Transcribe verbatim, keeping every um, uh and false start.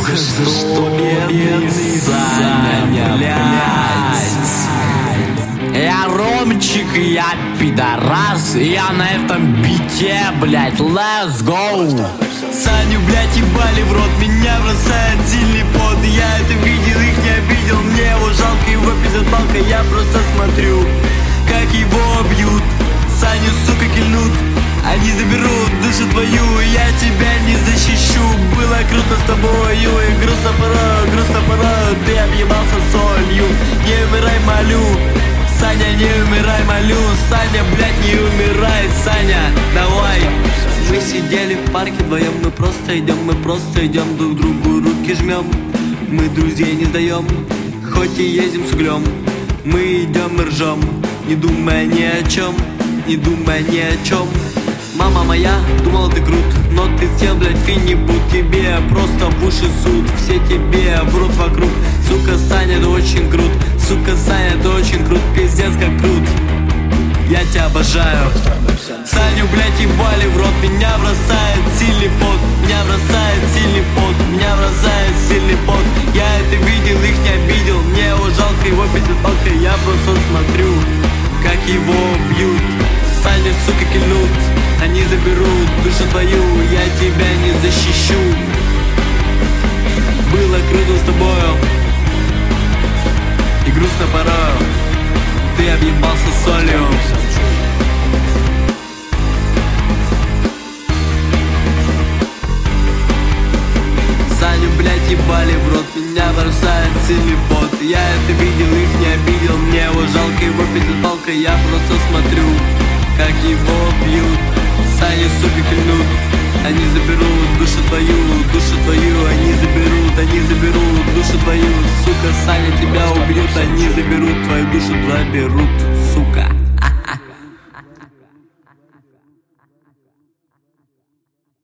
сука, за что бедный Саня, блядь? Я Ромчик, я пидорас, я на этом бите, блядь, let's go. Саню, блядь, ебали в рот, меня бросает сильный пот. Я это видел, их не обидел, мне его жалко, его пиздят палкой. Я просто смотрю, как его бьют. Саню, сука, кильнут, они заберут душу твою, я тебя не защищу. Было круто с тобою, и грустно порой, грустно порой. Ты объебался солью, не умирай, молю. Саня, не умирай, молю. Саня, блядь, не умирай, Саня, давай. Мы сидели в парке вдвоем, мы просто идем, мы просто идем, друг другу руки жмем. Мы друзей не сдаем, хоть и ездим с углем. Мы идем и ржем, не думая ни о чем, не думая ни о чем. Мама моя, думала ты крут, но ты съел, блядь, финибут. Тебе просто в уши суд, все тебе врут вокруг. Сука, Саня, это очень крут, сука, Саня, это очень крут, пиздец как крут. Я тебя обожаю. Саню, блядь, ебали в рот, меня бросает сильный пот, меня бросает сильный пот, меня бросает сильный пот. Я это видел, их не обидел, мне его жалко, его пиздит палкой. Я просто смотрю, как его бьют. Саня, сука, кильнут, они заберут душу твою, я тебя не защищу. Было круто с тобою и грустно порою. Ты объебался солью. Саню, блядь, ебали в рот, меня бросает сильный пот. Я это видел, их не обидел, мне его жалко, его пиздит палкой. Я просто смотрю, как его бьют. Саню, сука, кильнут, они заберут душу твою, душу твою, они заберут, они заберут душу твою. Сука, Саня, тебя убьют, они заберут твою душу, заберут, сука.